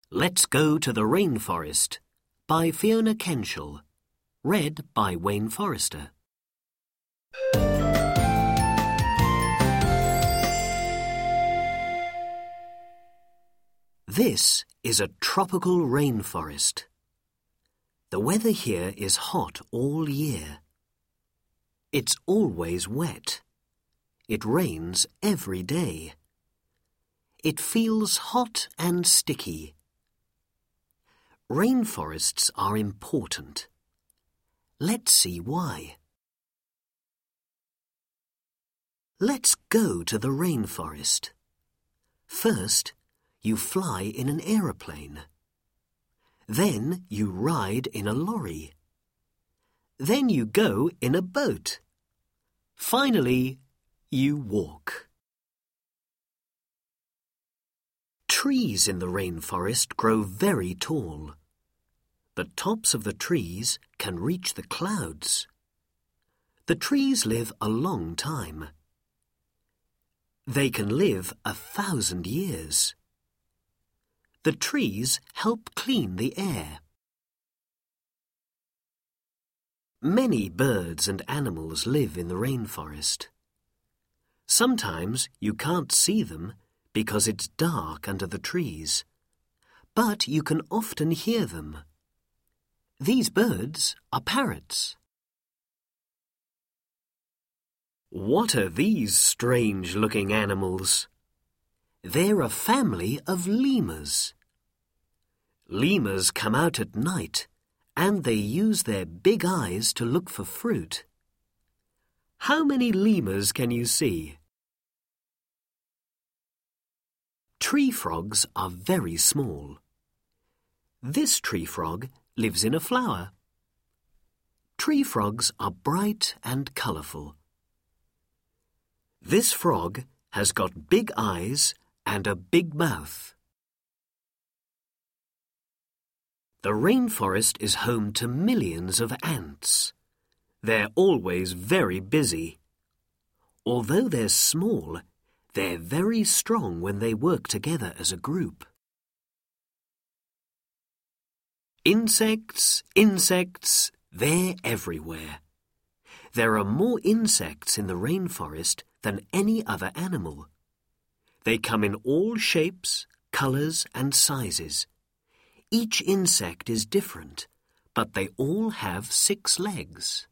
Let's Go to the Rainforest by Fiona Kenshall. Read by Wayne Forrester. This is a tropical rainforest. The weather here is hot all year. It's always wet. It rains every day. It feels hot and sticky. Rainforests are important. Let's see why. Let's go to the rainforest. First, you fly in an aeroplane. Then you ride in a lorry. Then you go in a boat. Finally, you walk. Trees in the rainforest grow very tall. The tops of the trees can reach the clouds. The trees live a long time. They can live 1,000 years. The trees help clean the air. Many birds and animals live in the rainforest. Sometimes you can't see them because it's dark under the trees, but you can often hear them. These birds are parrots. What are these strange-looking animals? They're a family of lemurs. Lemurs come out at night, and they use their big eyes to look for fruit. How many lemurs can you see? Tree frogs are very small. This tree frog lives in a flower. Tree frogs are bright and colourful. This frog has got big eyes and a big mouth. The rainforest is home to millions of ants. They're always very busy. Although they're small, they're very strong when they work together as a group. Insects, insects, they're everywhere. There are more insects in the rainforest than any other animal. They come in all shapes, colours and sizes. Each insect is different, but they all have 6 legs.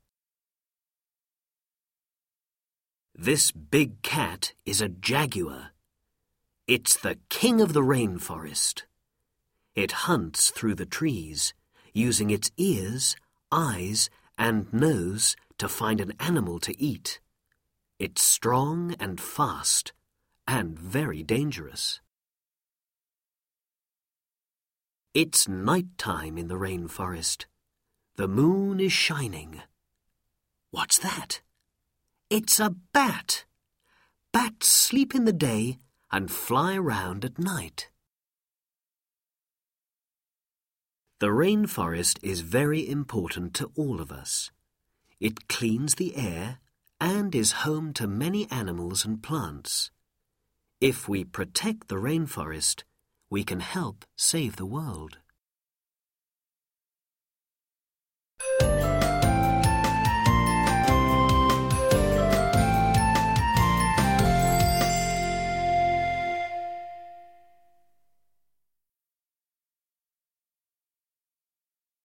This big cat is a jaguar. It's the king of the rainforest. It hunts through the trees, using its ears, eyes, and nose to find an animal to eat. It's strong and fast, and very dangerous. It's night time in the rainforest. The moon is shining. What's that? It's a bat. Bats sleep in the day and fly around at night. The rainforest is very important to all of us. It cleans the air and is home to many animals and plants. If we protect the rainforest, we can help save the world.